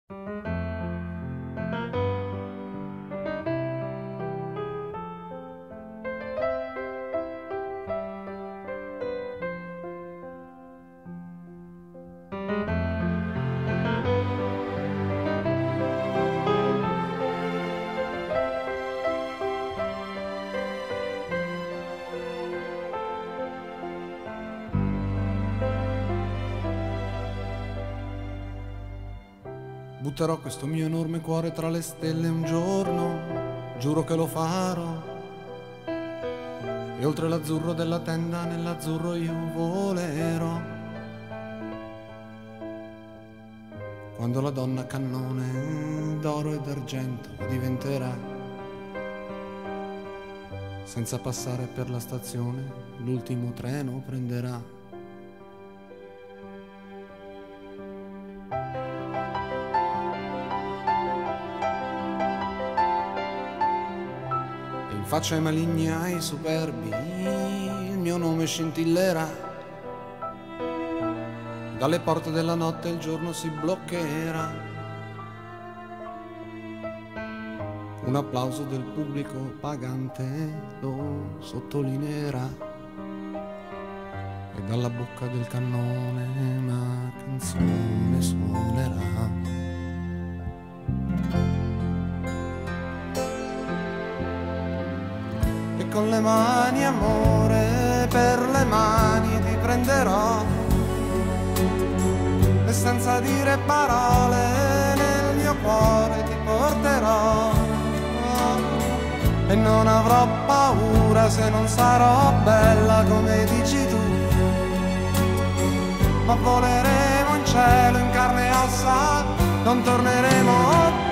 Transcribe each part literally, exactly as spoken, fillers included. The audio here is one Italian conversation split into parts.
Butterò questo mio enorme cuore tra le stelle un giorno, giuro che lo farò. E oltre l'azzurro della tenda, nell'azzurro io volerò. Quando la donna cannone d'oro e d'argento diventerà, senza passare per la stazione, l'ultimo treno prenderà. In faccia ai maligni, ai superbi, il mio nome scintillerà. Dalle porte della notte il giorno si bloccherà. Un applauso del pubblico pagante lo sottolineerà. E dalla bocca del cannone una canzone suonerà. Con le mani, amore, per le mani ti prenderò e senza dire parole nel mio cuore ti porterò. E non avrò paura se non sarò bella come dici tu, ma voleremo in cielo in carne e ossa, non torneremo più.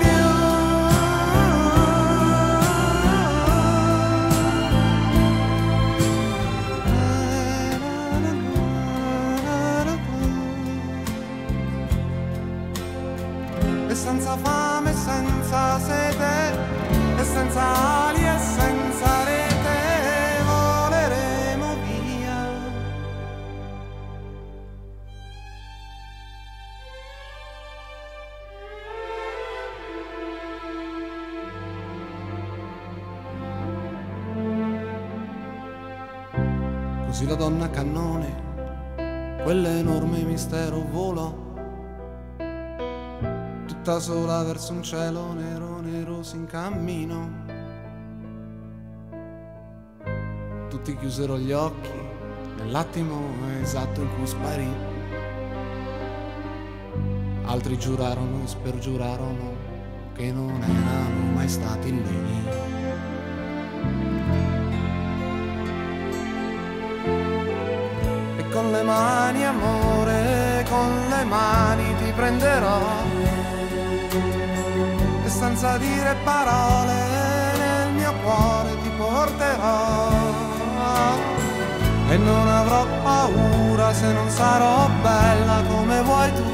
Senza fame, senza sete, e senza ali e senza rete voleremo via. Così la donna cannone, quell'enorme mistero volò tutta sola verso un cielo nero, nero s'incammino. Tutti chiusero gli occhi nell'attimo esatto in cui sparì. Altri giurarono e spergiurarono che non erano mai stati lì. E con le mani, amore, con le mani ti prenderò e senza dire parole nel mio cuore ti porterò. E non avrò paura se non sarò bella come vuoi tu,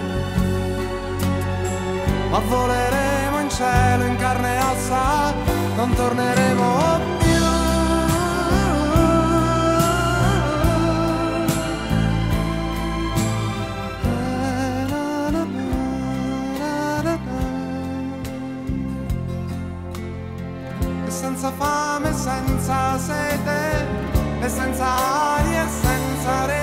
ma voleremo in cielo in carne e ossa, non torneremo più. Senza fame, senza sete, e senza ali e senza re.